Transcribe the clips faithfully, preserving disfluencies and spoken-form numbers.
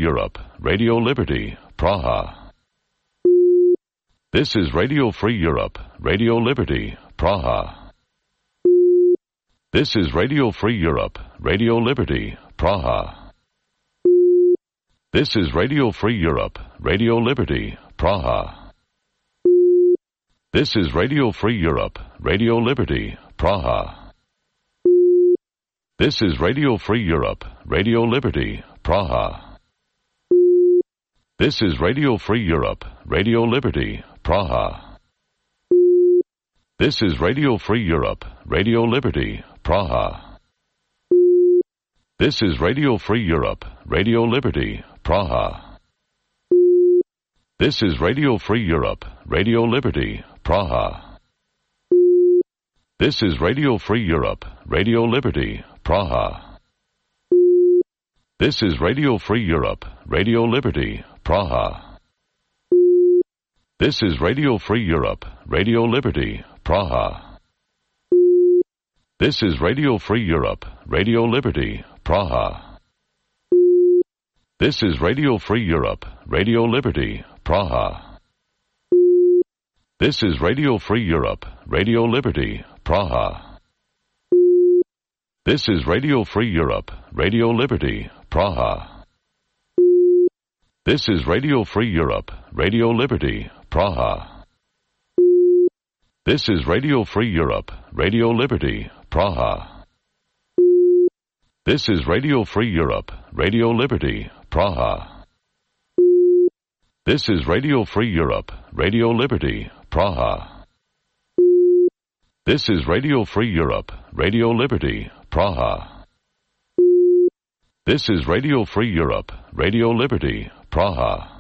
Europe, Radio Liberty, Praha. This is Radio Free Europe, Radio Liberty, Praha. This is Radio Free Europe, Radio Liberty, Praha. This is Radio Free Europe, Radio Liberty, Praha. This is Radio Free Europe, Radio Liberty, Praha. This is Radio Free Europe, Radio Liberty, Praha. This is Radio Free Europe, Radio Liberty, Praha. This is Radio Free Europe, Radio Liberty, Praha. This is Radio Free Europe, Radio Liberty, Praha. This is Radio Free Europe, Radio Liberty, Praha. This is Radio Free Europe, Radio Liberty, Praha. This is Radio Free Europe, Radio Liberty, Praha. This is Radio Free Europe, Radio Liberty, Praha. This is Radio Free Europe, Radio Liberty, Praha. This is Radio Free Europe, Radio Liberty, Praha. This is Radio Free Europe, Radio Liberty, Praha. This is Radio Free Europe, Radio Liberty, Praha. This is Radio Free Europe, Radio Liberty, Praha. This is Radio Free Europe, Radio Liberty, Praha. This is Radio Free Europe, Radio Liberty, Praha. This is Radio Free Europe, Radio Liberty, Praha. This is Radio Free Europe, Radio Liberty, Praha. This is Radio Free Europe, Radio Liberty, Praha.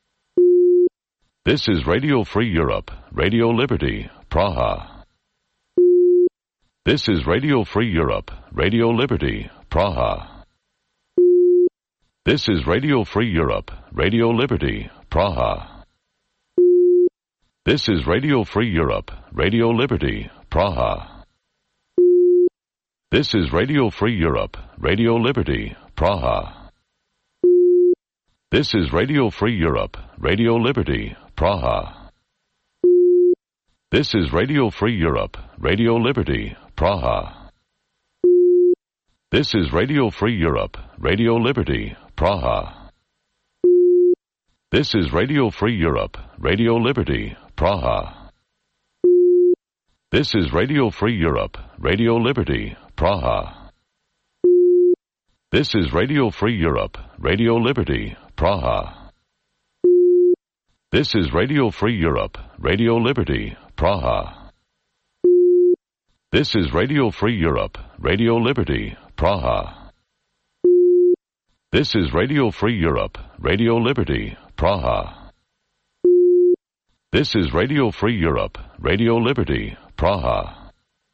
This is Radio Free Europe, Radio Liberty, Praha. This is Radio Free Europe, Radio Liberty, Praha. This is Radio Free Europe, Radio Liberty, Praha. This is Radio Free Europe, Radio Liberty, Praha. This is Radio Free Europe, Radio Liberty, Praha. This is Radio Free Europe, Radio Liberty, Praha. This is Radio Free Europe, Radio Liberty, Praha. This is Radio Free Europe, Radio Liberty, Praha. This is Radio Free Europe, Radio Liberty, Praha. This is Radio Free Europe, Radio Liberty, Praha. This is Radio Free Europe, Radio Liberty, Praha. This is Radio Free Europe, Radio Liberty, Praha. This is Radio Free Europe, Radio Liberty, Praha. This is Radio Free Europe, Radio Liberty, Praha. This is Radio Free Europe, Radio Liberty, Praha.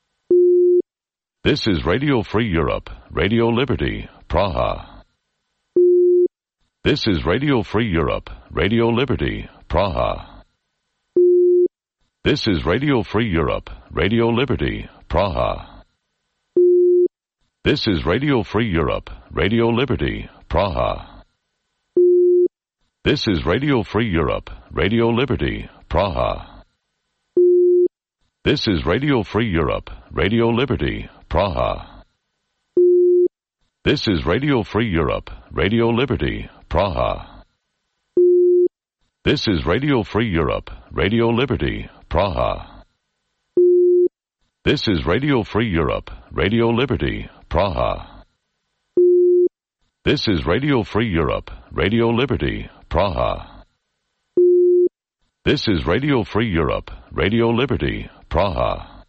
This is Radio Free Europe, Radio Liberty, Praha. This is Radio Free Europe, Radio Liberty, Praha. This is Radio Free Europe, Radio Liberty, Praha. This is Radio Free Europe, Radio Liberty, Praha. This is Radio Free Europe, Radio Liberty, Praha. This is Radio Free Europe, Radio Liberty, Praha. This is Radio Free Europe, Radio Liberty, Praha. This is Radio Free Europe, Radio Liberty, Praha. This is Radio Free Europe, Radio Liberty, Praha. This is Radio Free Europe, Radio Liberty, Praha. This is Radio Free Europe, Radio Liberty, Praha.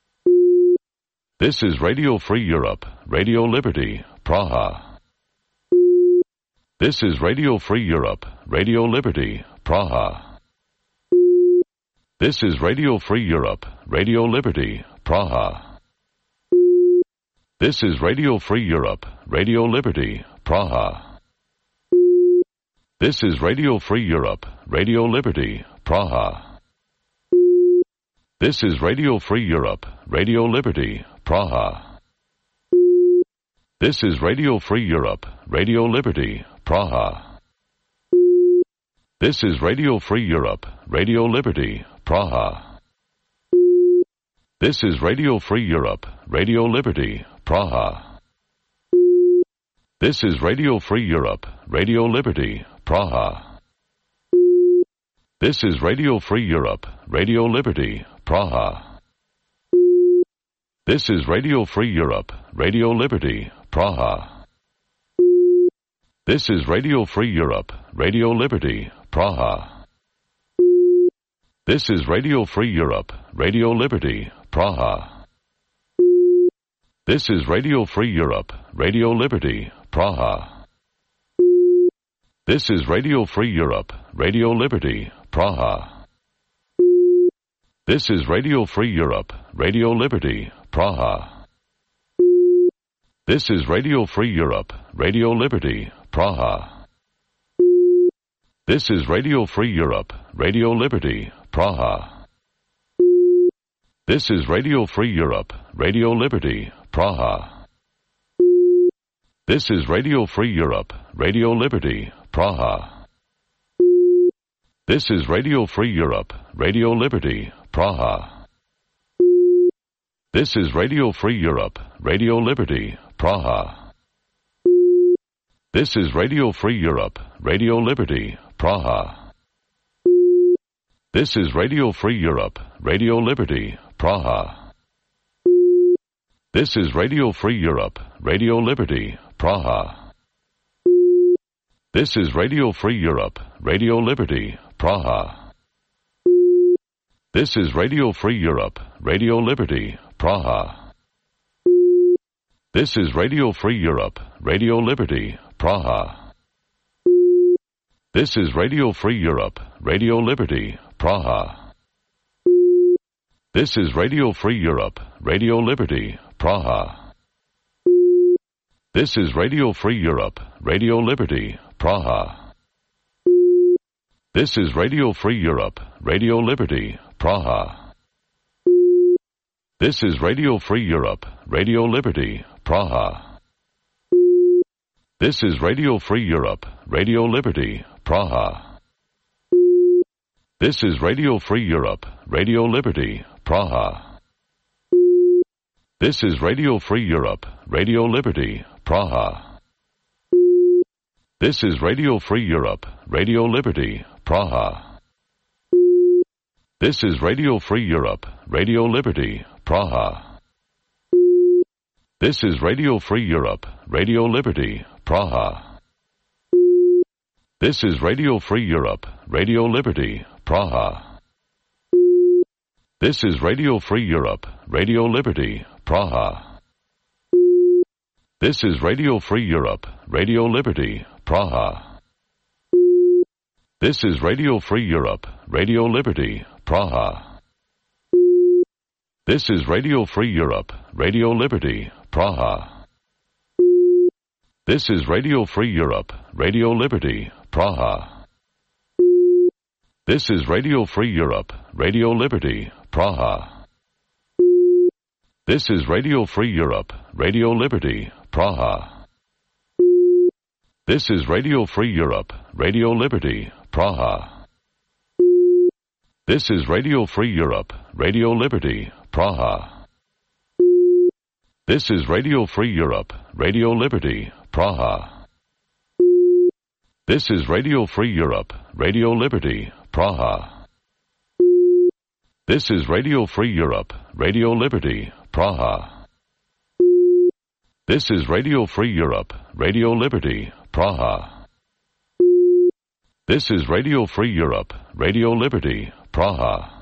This is Radio Free Europe, Radio Liberty, Praha. This is Radio Free Europe, Radio Liberty, Praha. This is Radio Free Europe, Radio Liberty, Praha. This is Radio Free Europe, Radio Liberty, Praha. This is Radio Free Europe, Radio Liberty, Praha. This is Radio Free Europe, Radio Liberty, Praha. This is Radio Free Europe, Radio Liberty, Praha. This is Radio Free Europe, Radio Liberty, Praha. This is Radio Free Europe, Radio Liberty, Praha. This is Radio Free Europe, Radio Liberty, Praha. This is Radio Free Europe, Radio Liberty, Praha. This is Radio Free Europe, Radio Liberty, Praha. This is Radio Free Europe, Radio Liberty, Praha. This is Radio Free Europe, Radio Liberty, Praha. This is Radio Free Europe, Radio Liberty, Praha. This is Radio Free Europe, Radio Liberty, Praha. This is Radio Free Europe, Radio Liberty, Praha. This is Radio Free Europe, Radio Liberty, Praha. This is Radio Free Europe, Radio Liberty, Praha. This is Radio Free Europe, Radio Liberty, Praha. This is Radio Free Europe, Radio Liberty, Praha. This is Radio Free Europe, Radio Liberty, Praha. This is Radio Free Europe, Radio Liberty, Praha. This is Radio Free Europe, Radio Liberty, Praha. This is Radio Free Europe, Radio Liberty, Praha. This is Radio Free Europe, Radio Liberty, Praha. This is Radio Free Europe, Radio Liberty, Praha. This is Radio Free Europe, Radio Liberty, Praha. This is Radio Free Europe, Radio Liberty, Praha. This is Radio Free Europe, Radio Liberty, Praha. This is Radio Free Europe, Radio Liberty, Praha. This is Radio Free Europe, Radio Liberty, Praha. This is Radio Free Europe, Radio Liberty, Praha. This is Radio Free Europe, Radio Liberty, Praha. This is Radio Free Europe, Radio Liberty, Praha. This is Radio Free Europe, Radio Liberty, Praha. This is Radio Free Europe, Radio Liberty, Praha. This is Radio Free Europe, Radio Liberty, Praha. This is Radio Free Europe, Radio Liberty, Praha. This is Radio Free Europe, Radio Liberty, Praha. This is Radio Free Europe, Radio Liberty, Praha. This is Radio Free Europe, Radio Liberty, Praha. This is Radio Free Europe, Radio Liberty, Praha. This is Radio Free Europe, Radio Liberty, Praha. This is Radio Free Europe, Radio Liberty, Praha. This is Radio Free Europe, Radio Liberty, Praha. This is Radio Free Europe, Radio Liberty, Praha. This is Radio Free Europe, Radio Liberty, Praha. This is Radio Free Europe, Radio Liberty, Praha. This is Radio Free Europe, Radio Liberty, Praha. This is Radio Free Europe, Radio Liberty, Praha. This is Radio Free Europe, Radio Liberty, Praha. This is Radio Free Europe, Radio Liberty, Praha. This is Radio Free Europe, Radio Liberty, Praha. This is Radio Free Europe, Radio Liberty, Praha.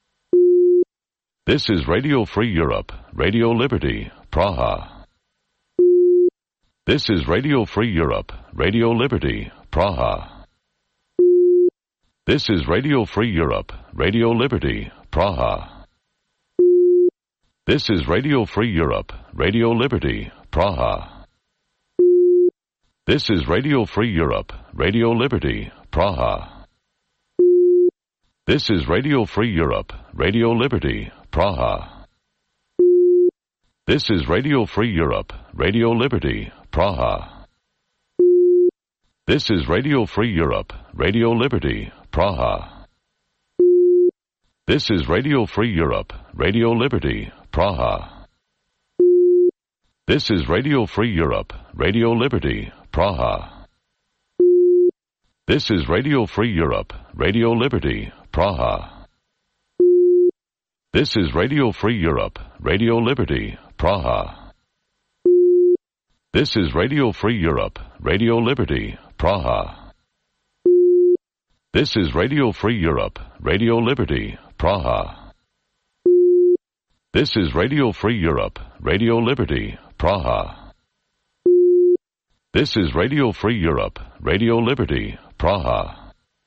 This is Radio Free Europe, Radio Liberty, Praha. This is Radio Free Europe, Radio Liberty, Praha. This is Radio Free Europe, Radio Liberty, Praha. This is Radio Free Europe, Radio Liberty, Praha. This is Radio Free Europe, Radio Liberty, Praha. This is Radio Free Europe, Radio Liberty, Praha. This is Radio Free Europe, Radio Liberty, Praha. This is Radio Free Europe, Radio Liberty, Praha. This is Radio Free Europe, Radio Liberty, Praha. This is Radio Free Europe, Radio Liberty, Praha. This is Radio Free Europe, Radio Liberty, Praha. This is Radio Free Europe, Radio Liberty, Praha. This is Radio Free Europe, Radio Liberty, Praha. This is Radio Free Europe, Radio Liberty, Praha. This is Radio Free Europe, Radio Liberty, Praha. This is Radio Free Europe, Radio Liberty, Praha.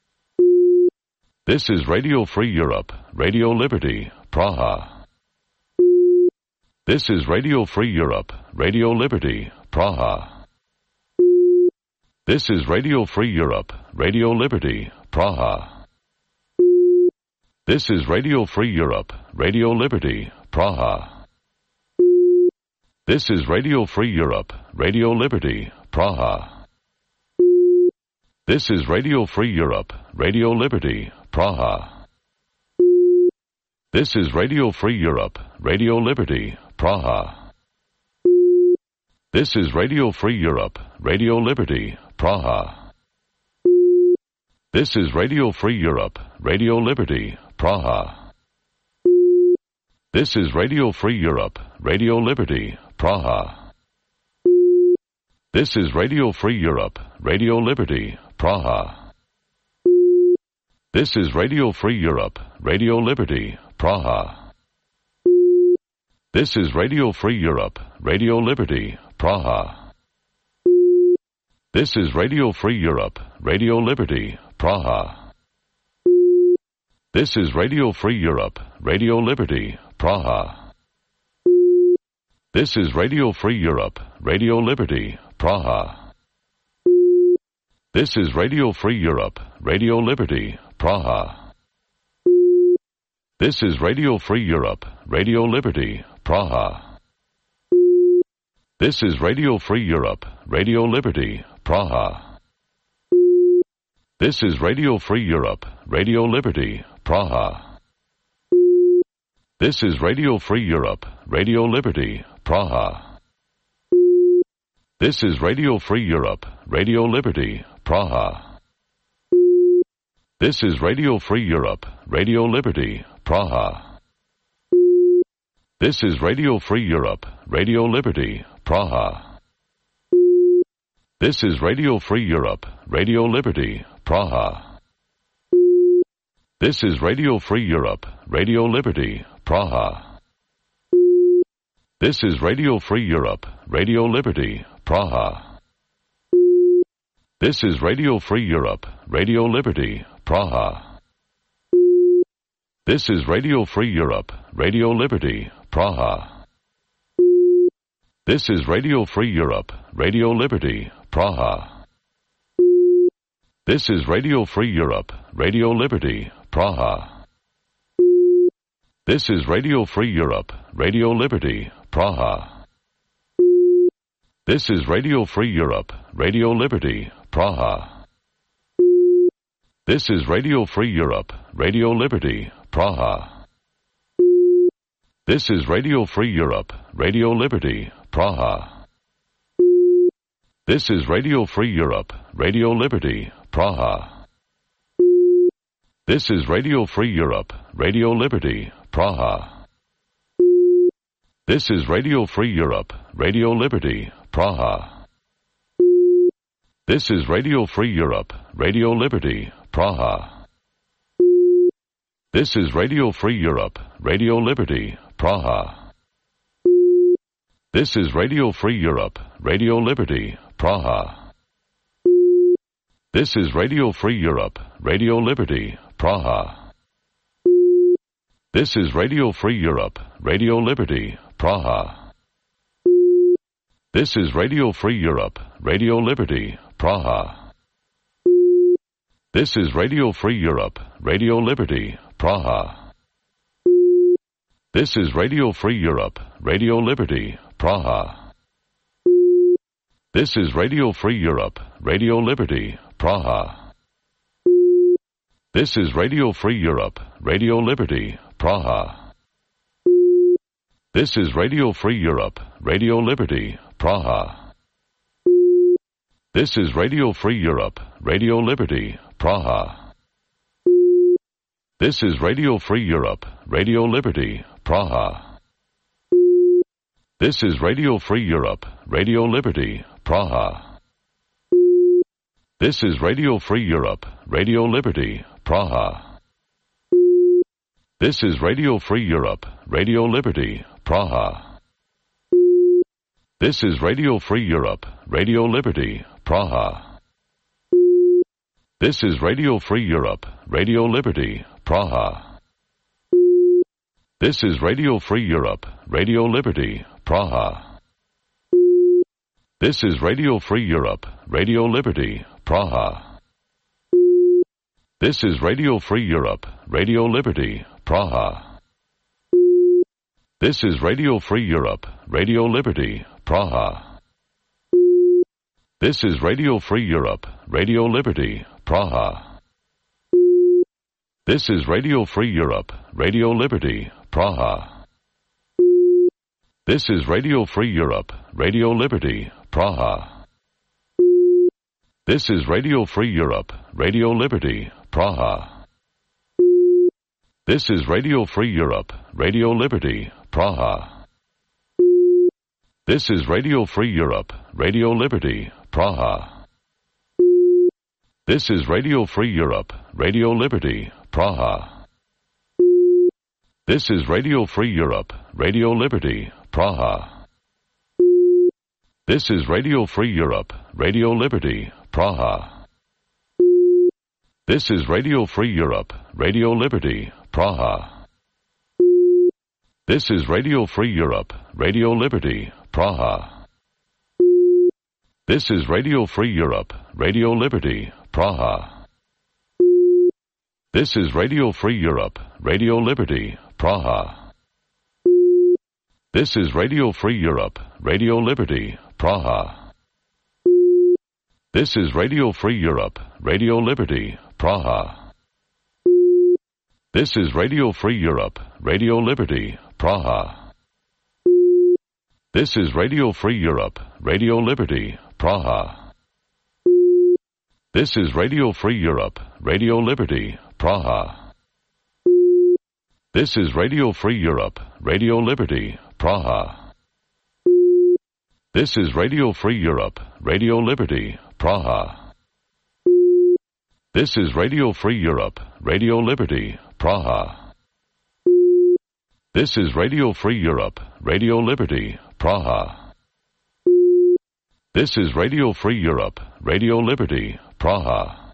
This is Radio Free Europe, Radio Liberty, Praha. This is Radio Free Europe, Radio Liberty, Praha. This is Radio Free Europe, Radio Liberty, Praha. This is Radio Free Europe, Radio Liberty, Praha. This is Radio Free Europe, Radio Liberty, Praha. This is Radio Free Europe, Radio Liberty, Praha. This is Radio Free Europe, Radio Liberty, Praha. This is Radio Free Europe, Radio Liberty, Praha. This is Radio Free Europe, Radio Liberty, Praha. This is Radio Free Europe, Radio Liberty, Praha. This is Radio Free Europe, Radio Liberty, Praha. This is Radio Free Europe, Radio Liberty, Praha. This is Radio Free Europe, Radio Liberty, Praha. This is Radio Free Europe, Radio Liberty, Praha. This is Radio Free Europe, Radio Liberty, Praha. This is Radio Free Europe, Radio Liberty, Praha. This is Radio Free Europe, Radio Liberty, Praha. This is Radio Free Europe, Radio Liberty, Praha. This is Radio Free Europe, Radio Liberty, Praha. This is Radio Free Europe, Radio Liberty, Praha. This is Radio Free Europe, Radio Liberty, Praha. This is Radio Free Europe, Radio Liberty, Praha. This is Radio Free Europe, Radio Liberty, Praha. This is Radio Free Europe, Radio Liberty, Praha. This is Radio Free Europe, Radio Liberty, Praha. This is Radio Free Europe, Radio Liberty, Praha. This is Radio Free Europe, Radio Liberty, Praha. This is Radio Free Europe, Radio Liberty, Praha. This is Radio Free Europe, Radio Liberty, Praha. This is Radio Free Europe, Radio Liberty, Praha. This is Radio Free Europe, Radio Liberty, Praha. This is Radio Free Europe, Radio Liberty, Praha. This is Radio Free Europe, Radio Liberty, Praha. This is Radio Free Europe, Radio Liberty, Praha. This is Radio Free Europe, Radio Liberty, Praha. This is Radio Free Europe, Radio Liberty, Praha. This is Radio Free Europe, Radio Liberty, Praha. This is Radio Free Europe, Radio Liberty, Praha. This is Radio Free Europe, Radio Liberty, Praha. This is Radio Free Europe, Radio Liberty, Praha. This is Radio Free Europe, Radio Liberty, Praha. This is Radio Free Europe, Radio Liberty, Praha. This is Radio Free Europe, Radio Liberty, Praha. This is Radio Free Europe, Radio Liberty, Praha. This is Radio Free Europe, Radio Liberty, Praha. This is Radio Free Europe, Radio Liberty, Praha. This is Radio Free Europe, Radio Liberty, Praha. This is Radio Free Europe, Radio Liberty, Praha. This is Radio Free Europe, Radio Liberty, Praha. This is Radio Free Europe, Radio Liberty, Praha. This is Radio Free Europe, Radio Liberty, Praha. This is Radio Free Europe, Radio Liberty, Praha. This is Radio Free Europe, Radio Liberty, Praha. This is Radio Free Europe, Radio Liberty, Praha. This is Radio Free Europe, Radio Liberty, Praha. This is Radio Free Europe, Radio Liberty, Praha. This is Radio Free Europe, Radio Liberty, Praha. This is Radio Free Europe, Radio Liberty, Praha. This is Radio Free Europe, Radio Liberty, Praha. This is Radio Free Europe, Radio Liberty, Praha. This is Radio Free Europe, Radio Liberty, Praha. This is Radio Free Europe, Radio Liberty, Praha. This is Radio Free Europe, Radio Liberty, Praha. This is Radio Free Europe, Radio Liberty, Praha. This is Radio Free Europe, Radio Liberty, Praha. This is Radio Free Europe, Radio Liberty, Praha. This is Radio Free Europe, Radio Liberty, Praha. This is Radio Free Europe, Radio Liberty, Praha. This is Radio Free Europe, Radio Liberty, Praha. This is Radio Free Europe, Radio Liberty, Praha. This is Radio Free Europe, Radio Liberty, Praha. This is Radio Free Europe, Radio Liberty, Praha. This is Radio Free Europe, Radio Liberty, Praha. This is Radio Free Europe, Radio Liberty, Praha. This is Radio Free Europe, Radio Liberty, Praha. This is Radio Free Europe, Radio Liberty, Praha. This is Radio Free Europe, Radio Liberty, Praha. This is Radio Free Europe, Radio Liberty, Praha. This is Radio Free Europe, Radio Liberty, Praha. This is Radio Free Europe, Radio Liberty, Praha. This is Radio Free Europe, Radio Liberty, Praha. This is Radio Free Europe, Radio Liberty, Praha. This is Radio Free Europe, Radio Liberty, Praha.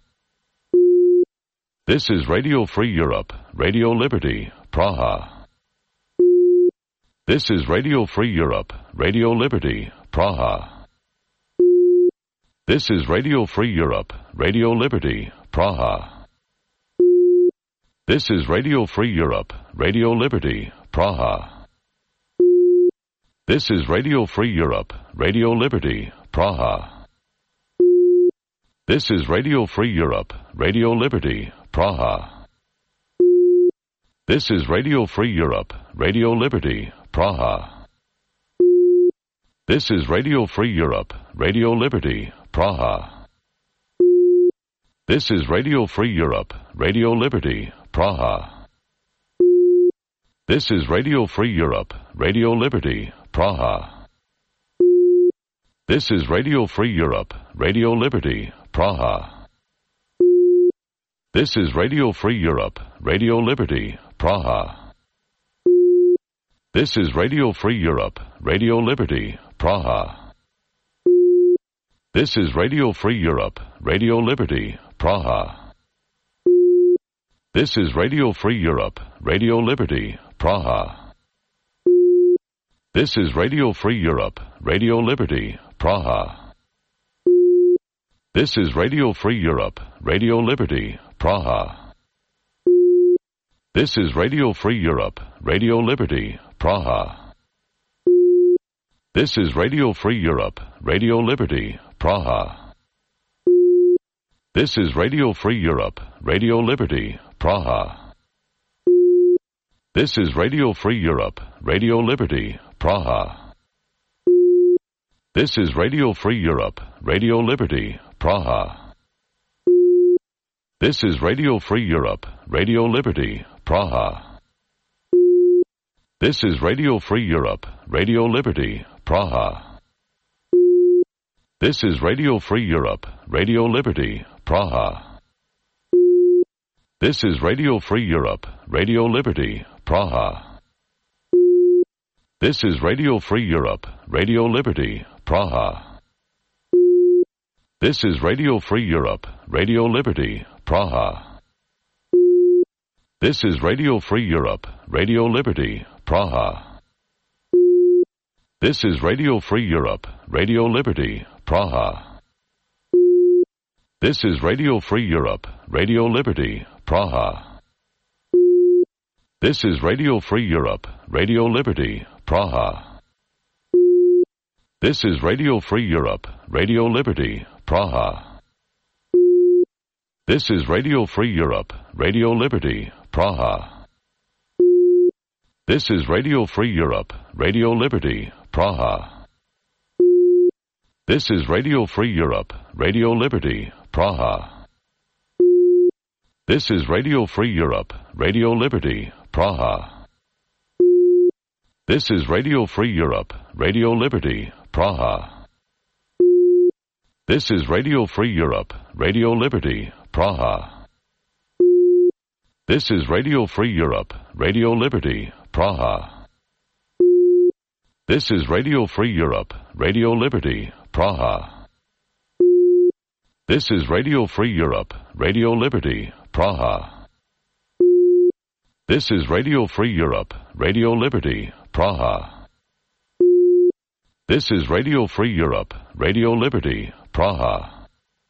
This is Radio Free Europe, Radio Liberty, Praha. This is Radio Free Europe, Radio Liberty, Praha. This is Radio Free Europe, Radio Liberty, Praha. This is Radio Free Europe, Radio Liberty, Praha. This is Radio Free Europe, Radio Liberty, Praha. This is Radio Free Europe, Radio Liberty, Praha. This is Radio Free Europe, Radio Liberty, Praha. This is Radio Free Europe, Radio Liberty, Praha. This is Radio Free Europe, Radio Liberty, Praha. This is Radio Free Europe, Radio Liberty, Praha. This is Radio Free Europe, Radio Liberty, Praha. This is Radio Free Europe, Radio Liberty, Praha. This is Radio Free Europe, Radio Liberty, Praha. This is Radio Free Europe, Radio Liberty, Praha. This is Radio Free Europe, Radio Liberty, Praha. This is Radio Free Europe, Radio Liberty, Praha. This is Radio Free Europe, Radio Liberty, Praha. This is Radio Free Europe, Radio Liberty, Praha. This is Radio Free Europe, Radio Liberty, Praha. This is Radio Free Europe, Radio Liberty, Praha. This is Radio Free Europe, Radio Liberty, Praha. This is Radio Free Europe, Radio Liberty, Praha. This is Radio Free Europe, Radio Liberty, Praha. This is Radio Free Europe, Radio Liberty, Praha. This is Radio Free Europe, Radio Liberty, Praha. This is Radio Free Europe, Radio Liberty, Praha. This is Radio Free Europe, Radio Liberty, Praha. This is Radio Free Europe, Radio Liberty, Praha. This is Radio Free Europe, Radio Liberty, Praha. This is Radio Free Europe, Radio Liberty, Praha. This is Radio Free Europe, Radio Liberty, Praha. This is Radio Free Europe, Radio Liberty, Praha. This is Radio Free Europe, Radio Liberty, Praha. This is Radio Free Europe, Radio Liberty, Praha. This is Radio Free Europe, Radio Liberty, Praha. This is Radio Free Europe, Radio Liberty, Praha. This is Radio Free Europe, Radio Liberty, Praha. This is Radio Free Europe, Radio Liberty, Praha. This is Radio Free Europe, Radio Liberty, Praha. This is Radio Free Europe, Radio Liberty, Praha. This is Radio Free Europe, Radio Liberty, Praha. This is Radio Free Europe, Radio Liberty, Praha. This is Radio Free Europe, Radio Liberty, Praha. This is Radio Free Europe, Radio Liberty, Praha.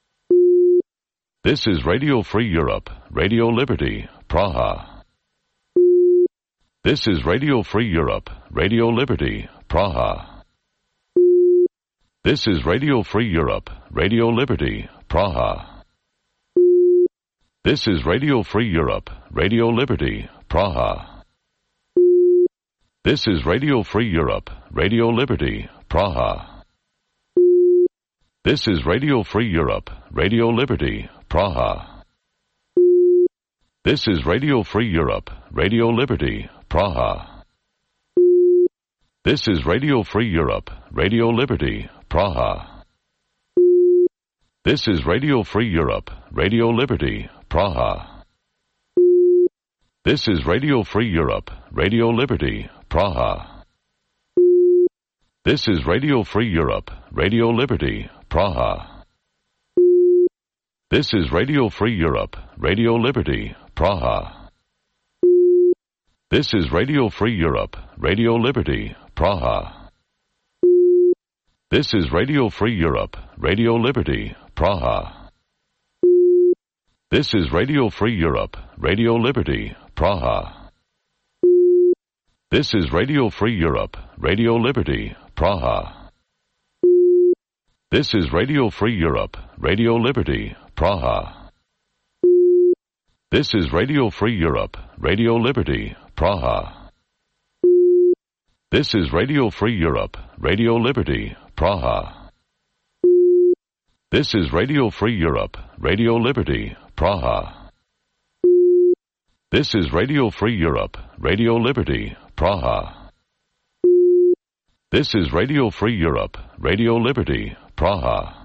This is Radio Free Europe, Radio Liberty, Praha. This is Radio Free Europe, Radio Liberty, Praha. This is Radio Free Europe, Radio Liberty, Praha. This is Radio Free Europe, Radio Liberty, Praha. This is Radio Free Europe, Radio Liberty, Praha. This is Radio Free Europe, Radio Liberty, Praha. This is Radio Free Europe, Radio Liberty, Praha. This is Radio Free Europe, Radio Liberty, Praha. This is Radio Free Europe, Radio Liberty, Praha. This is Radio Free Europe, Radio Liberty, Praha. This is Radio Free Europe, Radio Liberty, Praha. This is Radio Free Europe, Radio Liberty, Praha. This is Radio Free Europe, Radio Liberty, Praha. This is Radio Free Europe, Radio Liberty, Praha. This is Radio Free Europe, Radio Liberty, Praha. This is Radio Free Europe, Radio Liberty, Praha. This is Radio Free Europe, Radio Liberty, Praha. This is Radio Free Europe, Radio Liberty, Praha. This is Radio Free Europe, Radio Liberty, Praha. This is Radio Free Europe, Radio Liberty, Praha. This is Radio Free Europe, Radio Liberty, Praha. This is Radio Free Europe, Radio Liberty, Praha.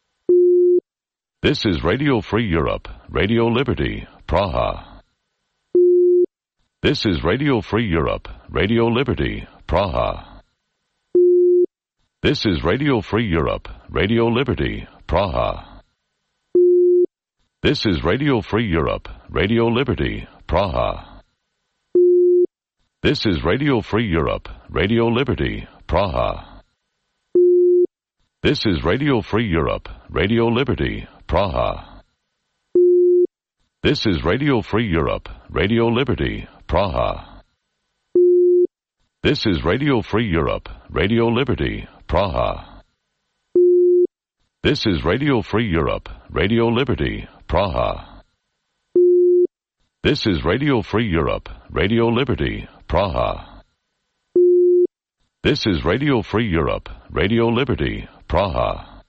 This is Radio Free Europe, Radio Liberty, Praha. This is Radio Free Europe, Radio Liberty, Praha. This is Radio Free Europe, Radio Liberty, Praha. This is Radio Free Europe, Radio Liberty, Praha. This is Radio Free Europe, Radio Liberty, Praha. This is Radio Free Europe, Radio Liberty, Praha. This is Radio Free Europe, Radio Liberty, Praha. This is Radio Free Europe, Radio Liberty, Praha. This is Radio Free Europe, Radio Liberty, Praha. This is Radio Free Europe, Radio Liberty, Praha. This is Radio Free Europe, Radio Liberty, Praha.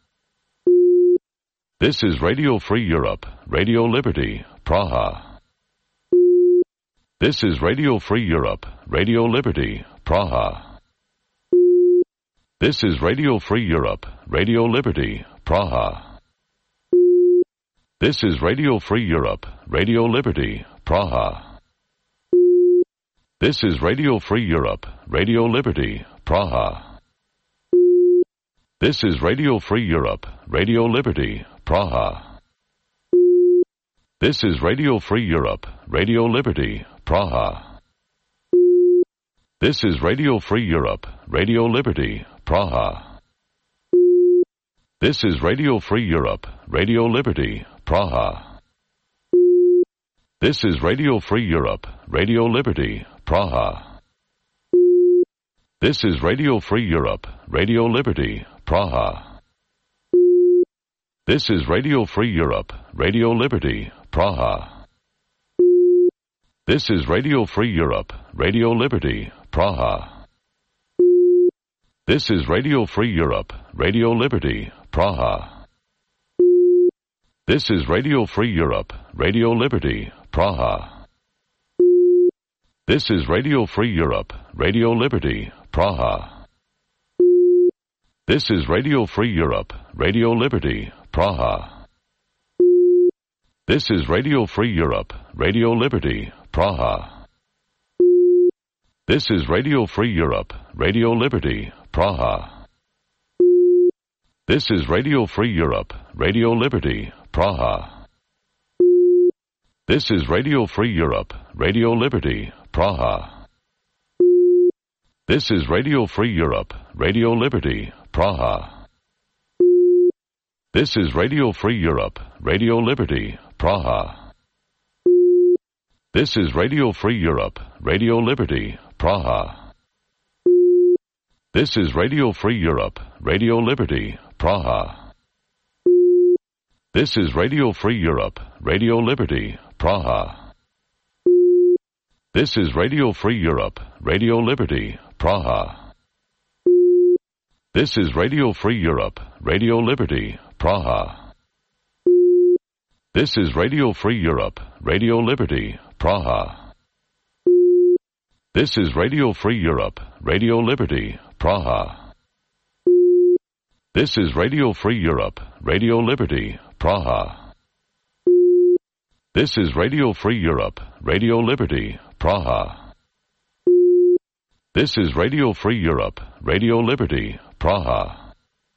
This is Radio Free Europe, Radio Liberty, Praha. This is Radio Free Europe, Radio Liberty, Praha. This is Radio Free Europe, Radio Liberty, Praha. This is Radio Free Europe, Radio Liberty, Praha. This is Radio Free Europe, Radio Liberty, Praha. This is Radio Free Europe, Radio Liberty, Praha. This is Radio Free Europe, Radio Liberty, Praha. This is Radio Free Europe, Radio Liberty, Praha. This is Radio Free Europe, Radio Liberty, Praha. This is Radio Free Europe, Radio Liberty, Praha. This is Radio Free Europe, Radio Liberty, Praha. This is Radio Free Europe, Radio Liberty, Praha. This is Radio Free Europe, Radio Liberty, Praha. This is Radio Free Europe, Radio Liberty, Praha. This is Radio Free Europe, Radio Liberty, Praha. This is Radio Free Europe, Radio Liberty, Praha. This is Radio Free Europe, Radio Liberty, Praha. This is Radio Free Europe, Radio Liberty, Praha. This is Radio Free Europe, Radio Liberty, Praha. This is Radio Free Europe, Radio Liberty, Praha. This is Radio Free Europe, Radio Liberty, Praha. This is Radio Free Europe, Radio Liberty, Praha. This is Radio Free Europe, Radio Liberty, Praha. This is Radio Free Europe, Radio Liberty, Praha. This is Radio Free Europe, Radio Liberty, Praha. This is Radio Free Europe, Radio Liberty, Praha. This is Radio Free Europe, Radio Liberty, Praha. This is Radio Free Europe, Radio Liberty, Praha. This is Radio Free Europe, Radio Liberty, Praha. This is Radio Free Europe, Radio Liberty, Praha. This is Radio Free Europe, Radio Liberty, Praha. This is Radio Free Europe, Radio Liberty, Praha. This is Radio Free Europe, Radio Liberty, Praha.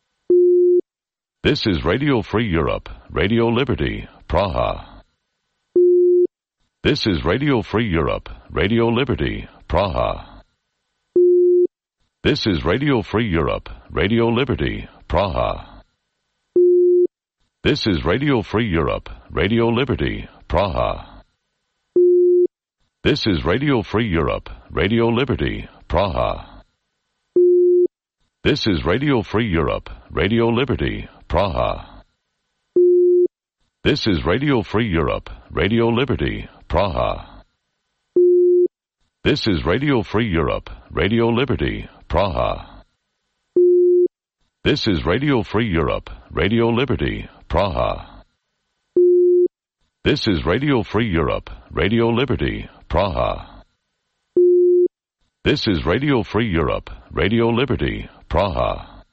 This is Radio Free Europe, Radio Liberty, Praha. This is Radio Free Europe, Radio Liberty, Praha. This is Radio Free Europe, Radio Liberty, Praha. This is Radio Free Europe, Radio Liberty, Praha. This is Radio Free Europe, Radio Liberty, Praha. This is Radio Free Europe, Radio Liberty, Praha. This is Radio Free Europe, Radio Liberty, Praha. This is Radio Free Europe, Radio Liberty, Praha. This is Radio Free Europe, Radio Liberty, Praha. This is Radio Free Europe, Radio Liberty, Praha. This is Radio Free Europe, Radio Liberty, Praha.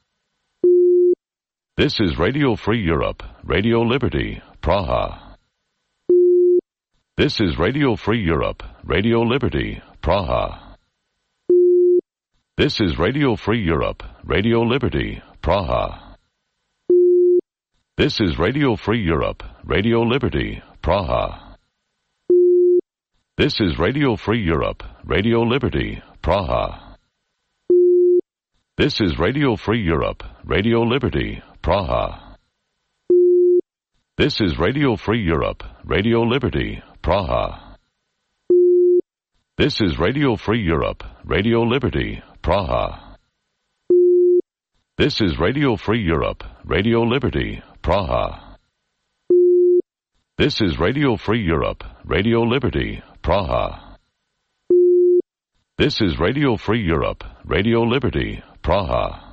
This is Radio Free Europe, Radio Liberty, Praha. This is Radio Free Europe, Radio Liberty, Praha. This is Radio Free Europe, Radio Liberty, Praha. This is Radio Free Europe, Radio Liberty, Praha. This is Radio Free Europe, Radio Liberty, Praha. This is Radio Free Europe, Radio Liberty, Praha. This is Radio Free Europe, Radio Liberty, Praha. This is Radio Free Europe, Radio Liberty, Praha. This is Radio Free Europe, Radio Liberty, Praha. This is Radio Free Europe, Radio Liberty, Praha. This is Radio Free Europe, Radio Liberty, Praha.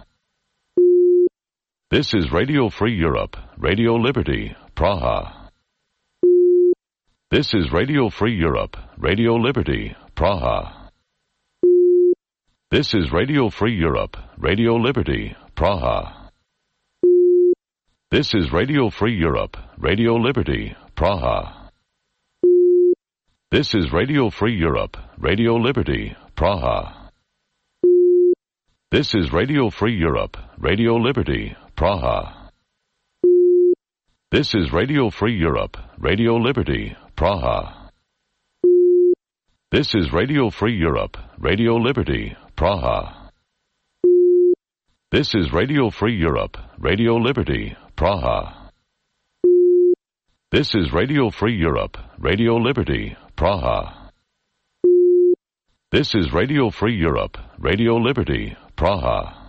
This is Radio Free Europe, Radio Liberty, Praha. This is Radio Free Europe, Radio Liberty, Praha. This is Radio Free Europe, Radio Liberty, Praha. This is Radio Free Europe, Radio Liberty, Praha. This is Radio Free Europe, Radio Liberty, Praha. This is Radio Free Europe, Radio Liberty, Praha. This is Radio Free Europe, Radio Liberty, Praha. This is Radio Free Europe, Radio Liberty, Praha. This is Radio Free Europe, Radio Liberty, Praha. This is Radio Free Europe, Radio Liberty, Praha. This is Radio Free Europe, Radio Liberty, Praha.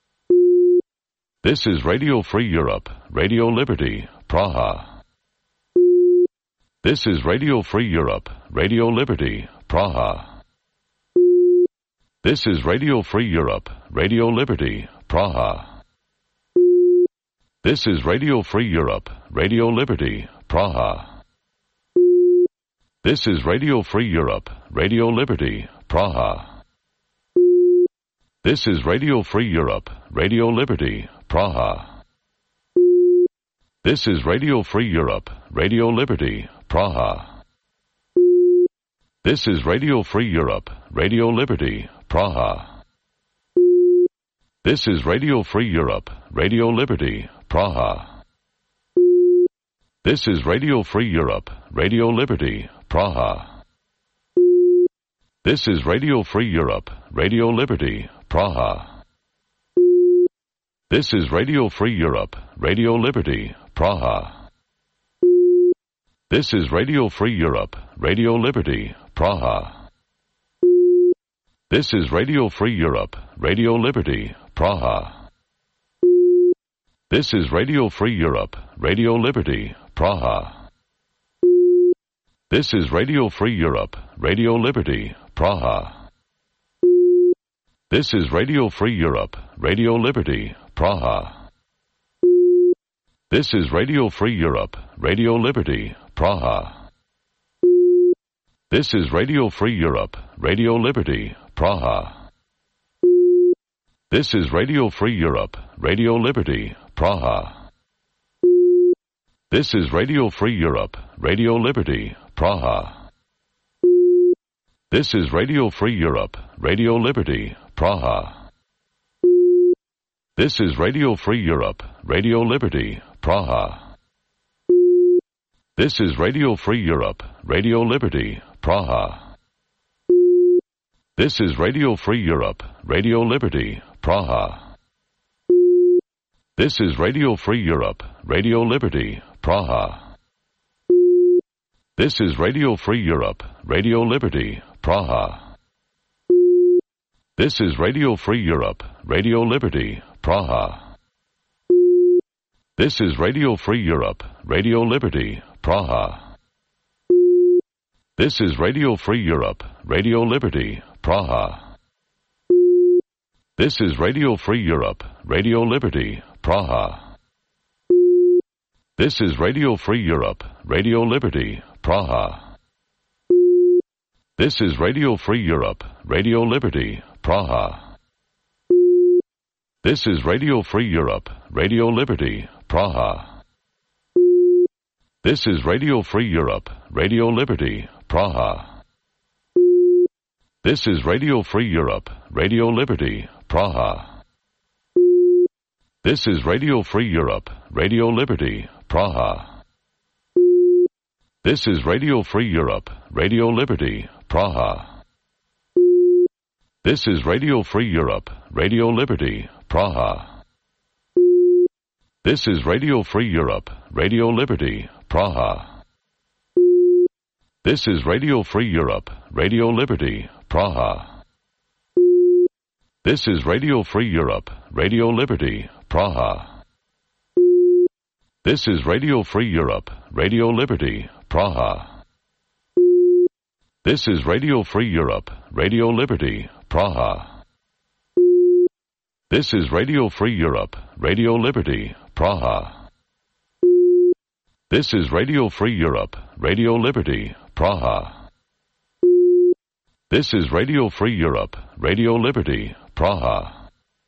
This is Radio Free Europe, Radio Liberty, Praha. This is Radio Free Europe, Radio Liberty, Praha. This is Radio Free Europe, Radio Liberty, Praha. This is Radio Free Europe, Radio Liberty, Praha. This is Radio Free Europe, Radio Liberty, Praha. This is Radio Free Europe, Radio Liberty, Praha. This is Radio Free Europe, Radio Liberty, Praha. This is Radio Free Europe, Radio Liberty, Praha. This is Radio Free Europe, Radio Liberty, Praha. This is Radio Free Europe, Radio Liberty, Praha. This is Radio Free Europe, Radio Liberty, Praha. This is Radio Free Europe, Radio Liberty, Praha. This is Radio Free Europe, Radio Liberty, Praha. This is Radio Free Europe, Radio Liberty, Praha. This is Radio Free Europe, Radio Liberty, Praha. This is Radio Free Europe, Radio Liberty, Praha. This is Radio Free Europe, Radio Liberty, Praha. This is Radio Free Europe, Radio Liberty, Praha. This is Radio Free Europe, Radio Liberty, Praha. This is Radio Free Europe, Radio Liberty, Praha. This is Radio Free Europe, Radio Liberty, Praha. This is Radio Free Europe, Radio Liberty, Praha. This is Radio Free Europe, Radio Liberty, Praha. This is Radio Free Europe, Radio Liberty, Praha. This is Radio Free Europe, Radio Liberty, Praha. This is Radio Free Europe, Radio Liberty, Praha. This is Radio Free Europe, Radio Liberty, Praha. This is Radio Free Europe, Radio Liberty, Praha. This is Radio Free Europe, Radio Liberty, Praha. This is Radio Free Europe, Radio Liberty, Praha. This is Radio Free Europe, Radio Liberty, Praha. This is Radio Free Europe, Radio Liberty, Praha. This is Radio Free Europe, Radio Liberty, Praha. This is Radio Free Europe, Radio Liberty, Praha. This is Radio Free Europe, Radio Liberty, Praha. This is Radio Free Europe, Radio Liberty, Praha. This is Radio Free Europe, Radio Liberty, Praha. This is Radio Free Europe, Radio Liberty, Praha. This is Radio Free Europe, Radio Liberty, Praha. This is Radio Free Europe, Radio Liberty, Praha. This is Radio Free Europe, Radio Liberty, Praha. This is Radio Free Europe, Radio Liberty, Praha. This is Radio Free Europe, Radio Liberty, Praha. This is Radio Free Europe, Radio Liberty, Praha. This is Radio Free Europe, Radio Liberty, Praha. This is Radio Free Europe, Radio Liberty, Praha. This is Radio Free Europe, Radio Liberty, Praha.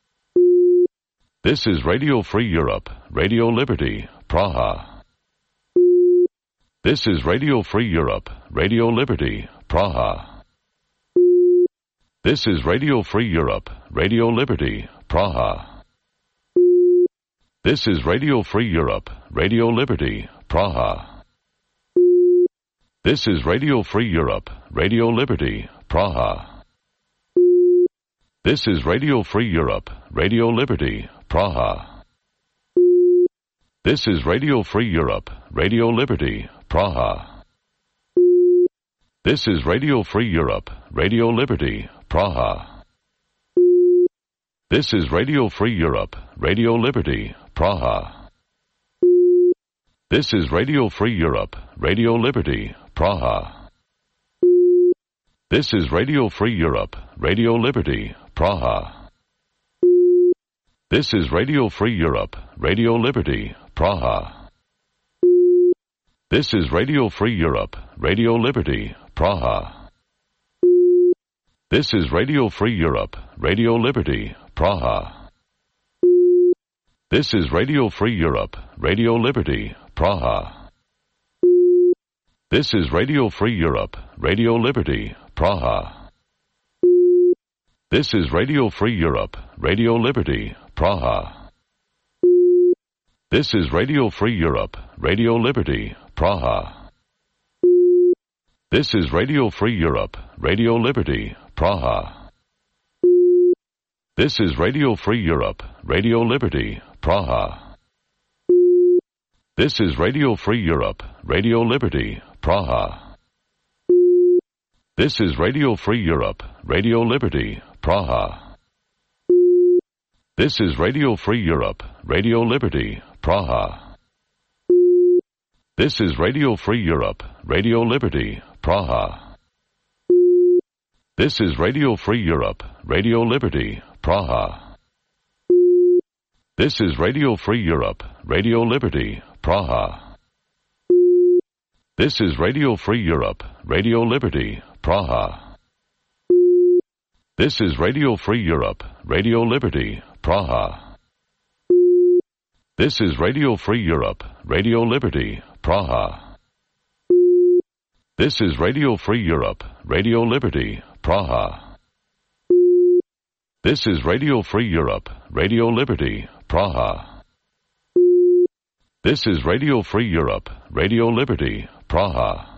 This is Radio Free Europe, Radio Liberty, Praha. This is Radio Free Europe, Radio Liberty, Praha. This is Radio Free Europe, Radio Liberty, Praha. This is Radio Free Europe, Radio Liberty, Praha. This is Radio Free Europe, Radio Liberty, Praha. This is Radio Free Europe, Radio Liberty, Praha. This is Radio Free Europe, Radio Liberty, Praha. This is Radio Free Europe, Radio Liberty, Praha. This is Radio Free Europe, Radio Liberty, Praha. This is Radio Free Europe, Radio Liberty, Praha. This is Radio Free Europe, Radio Liberty, Praha. This is Radio Free Europe, Radio Liberty, Praha. This is Radio Free Europe, Radio Liberty, Praha. This is Radio Free Europe, Radio Liberty, Praha. This is Radio Free Europe, Radio Liberty, Praha. This is Radio Free Europe, Radio Liberty, Praha. This is Radio Free Europe, Radio Liberty, Praha. This is Radio Free Europe, Radio Liberty, Praha. This is Radio Free Europe, Radio Liberty, Praha. This is Radio Free Europe, Radio Liberty, Praha. This is Radio Free Europe, Radio Liberty, Praha. This is Radio Free Europe, Radio Liberty, Praha. This is Radio Free Europe, Radio Liberty, Praha. This is Radio Free Europe, Radio Liberty, Praha. This is Radio Free Europe, Radio Liberty, Praha. This is Radio Free Europe, Radio Liberty, Praha. This is Radio Free Europe, Radio Liberty, Praha. This is Radio Free Europe, Radio Liberty, Praha. This is Radio Free Europe, Radio Liberty, Praha. This is Radio Free Europe, Radio Liberty, Praha. This is Radio Free Europe, Radio Liberty, Praha. This is Radio Free Europe, Radio Liberty, Praha.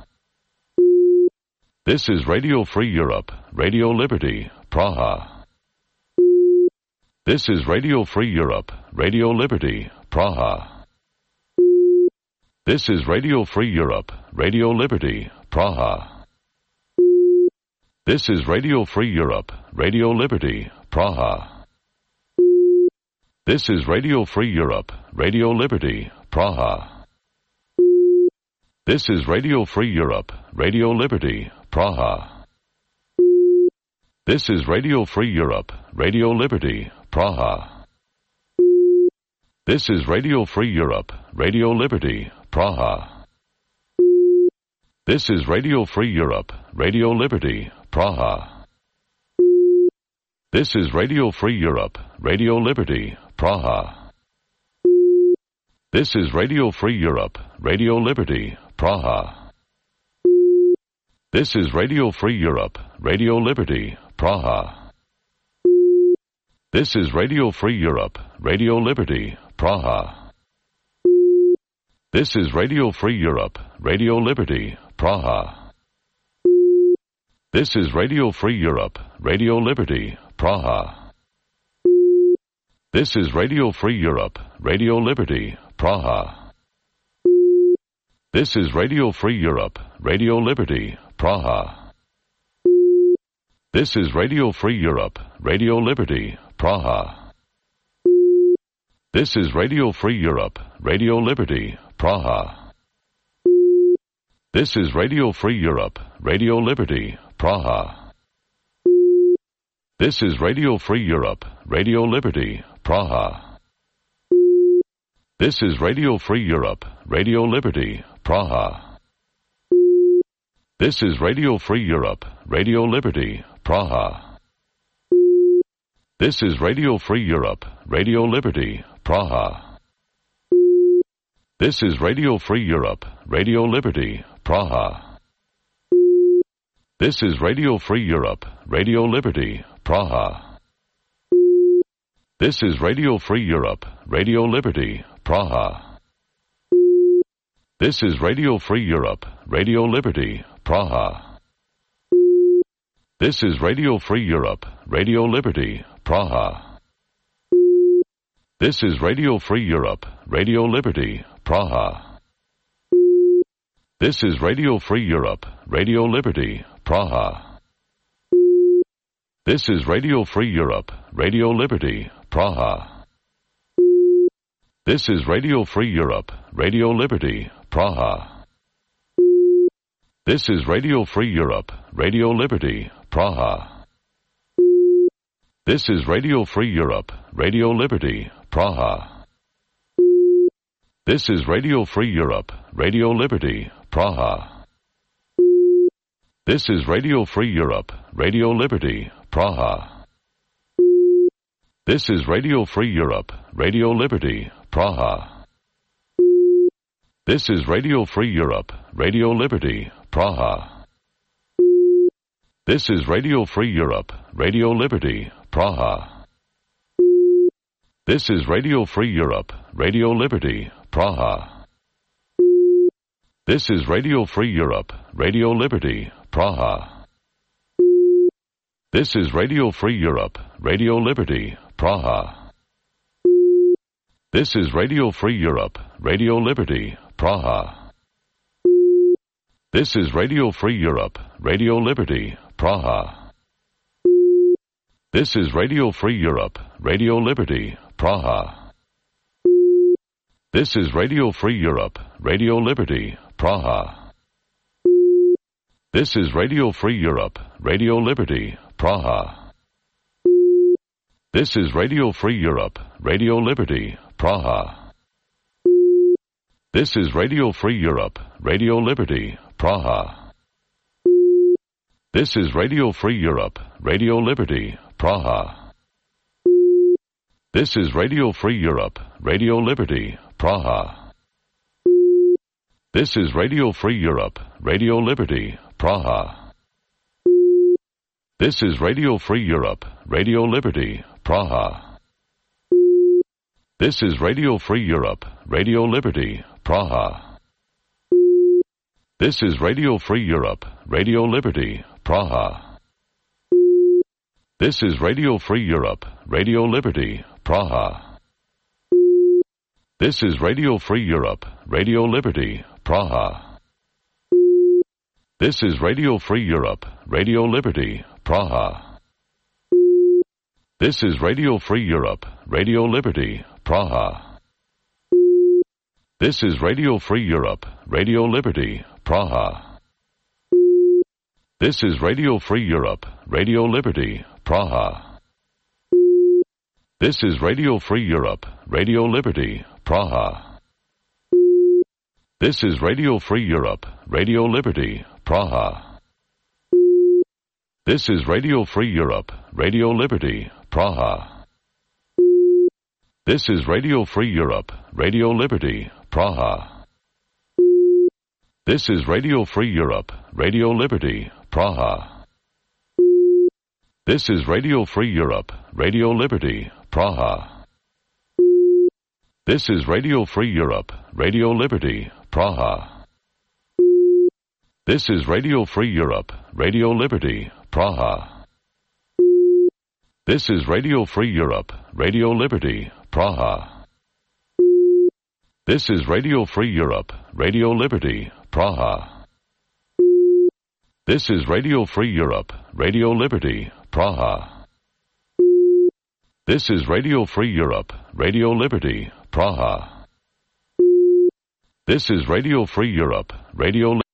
This is Radio Free Europe, Radio Liberty, Praha. This is Radio Free Europe, Radio Liberty, Praha. This is Radio Free Europe, Radio Liberty, Praha. This is Radio Free Europe, Radio Liberty, Praha. This is Radio Free Europe, Radio Liberty, Praha. This is Radio Free Europe, Radio Liberty, Praha. This is Radio Free Europe, Radio Liberty, Praha. This is Radio Free Europe, Radio Liberty, Praha. This is Radio Free Europe, Radio Liberty, Praha. This is Radio Free Europe, Radio Liberty, Praha. This is Radio Free Europe, Radio Liberty, Praha. This is Radio Free Europe, Radio Liberty, Praha. This is Radio Free Europe, Radio Liberty, Praha. This is Radio Free Europe, Radio Liberty, Praha. This is Radio Free Europe, Radio Liberty, Praha. This is Radio Free Europe, Radio Liberty, Praha. This is Radio Free Europe, Radio Liberty, Praha. This is Radio Free Europe, Radio Liberty, Praha. This is Radio Free Europe, Radio Liberty, Praha. This is Radio Free Europe, Radio Liberty, Praha. This is Radio Free Europe, Radio Liberty, Praha. This is Radio Free Europe, Radio Liberty, Praha. This is Radio Free Europe, Radio Liberty, Praha. This is Radio Free Europe, Radio Liberty, Praha. This is Radio Free Europe, Radio Liberty, Praha. This is Radio Free Europe, Radio Liberty, Praha. This is Radio Free Europe, Radio Liberty, Praha. This is Radio Free Europe, Radio Liberty, Praha. This is Radio Free Europe, Radio Liberty, Praha. This is Radio Free Europe, Radio Liberty, Praha. This is Radio Free Europe, Radio Liberty, Praha. This is Radio Free Europe, Radio Liberty, Praha. This is Radio Free Europe, Radio Liberty, Praha. This is Radio Free Europe, Radio Liberty, Praha. This is Radio Free Europe, Radio Liberty, Praha. This is Radio Free Europe, Radio Liberty, Praha. This is Radio Free Europe, Radio Liberty, Praha. This is Radio Free Europe, Radio Liberty, Praha. This is Radio Free Europe, Radio Liberty, Praha. This is Radio Free Europe, Radio Liberty, Praha. This is Radio Free Europe, Radio Liberty, Praha. This is Radio Free Europe, Radio Liberty, Praha. This is Radio Free Europe, Radio Liberty, Praha. This is Radio Free Europe, Radio Liberty, Praha. This is Radio Free Europe, Radio Liberty, Praha. This is Radio Free Europe, Radio Liberty, Praha. This is Radio Free Europe, Radio Liberty, Praha. This is Radio Free Europe, Radio Liberty, Praha. This is Radio Free Europe, Radio Liberty, Praha. This is Radio Free Europe, Radio Liberty, Praha. This is Radio Free Europe, Radio Liberty, Praha. This is Radio Free Europe, Radio Liberty, Praha. This is Radio Free Europe, Radio Liberty, Praha. This is Radio Free Europe, Radio Liberty, Praha. This is Radio Free Europe, Radio Liberty, Praha. This is Radio Free Europe, Radio Liberty, Praha. This is Radio Free Europe, Radio Liberty, Praha. This is Radio Free Europe, Radio Liberty, Praha. This is Radio Free Europe, Radio Liberty, Praha. This is Radio Free Europe, Radio Liberty, Praha. This is Radio Free Europe, Radio Liberty, Praha. This is Radio Free Europe, Radio Liberty, Praha. This is Radio Free Europe, Radio Liberty, Praha. This is Radio Free Europe, Radio Liberty, Praha. This is Radio Free Europe, Radio Liberty, Praha. This is Radio Free Europe, Radio Liberty, Praha. This is Radio Free Europe, Radio Liberty, Praha. This is Radio Free Europe, Radio Liberty, Praha. This is Radio Free Europe, Radio Liberty, Praha. This is Radio Free Europe, Radio Liberty, Praha. This is Radio Free Europe, Radio Liberty, Praha. This is Radio Free Europe, Radio Liberty, Praha. This is Radio Free Europe, Radio Liberty, Praha. This is Radio Free Europe, Radio Liberty, Praha. This is Radio Free Europe, Radio